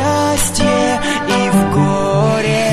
счастье, и в горе.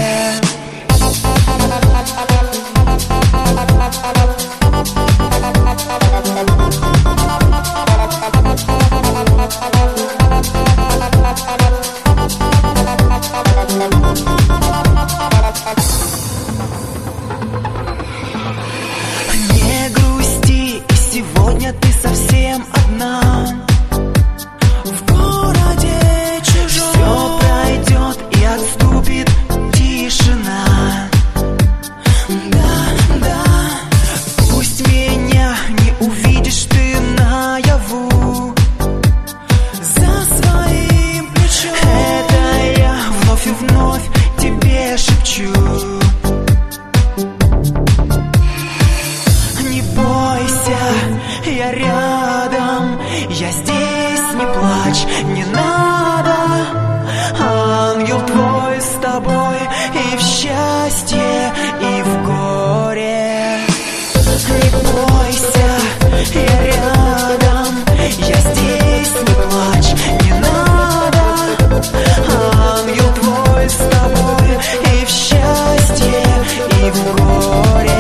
Не грусти, и сегодня ты совсем одна. В городе чужом все пройдет и отступит тишина. Да, да, пусть меня не увидишь ты наяву за своим плечом. Это я вновь и вновь тебе шепчу. Не бойся, я рядом, я здесь, не плачь, не надо. Ангел твой с тобой и в счастье, и в горе. Не бойся, я рядом, я здесь, не плачь, не надо. Ангел твой с тобой и в счастье, и в горе.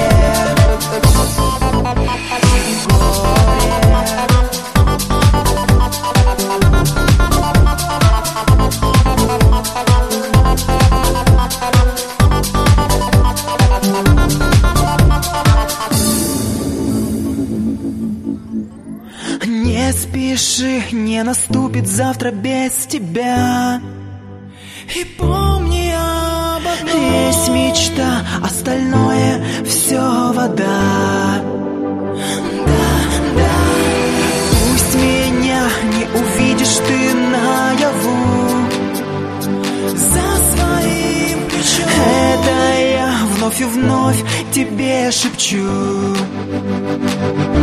Не спеши, не наступит завтра без тебя. И помни об одном: есть мечта, остальное все вода. Да, да, пусть меня не увидишь ты наяву за своим плечом. Это я вновь и вновь тебе шепчу.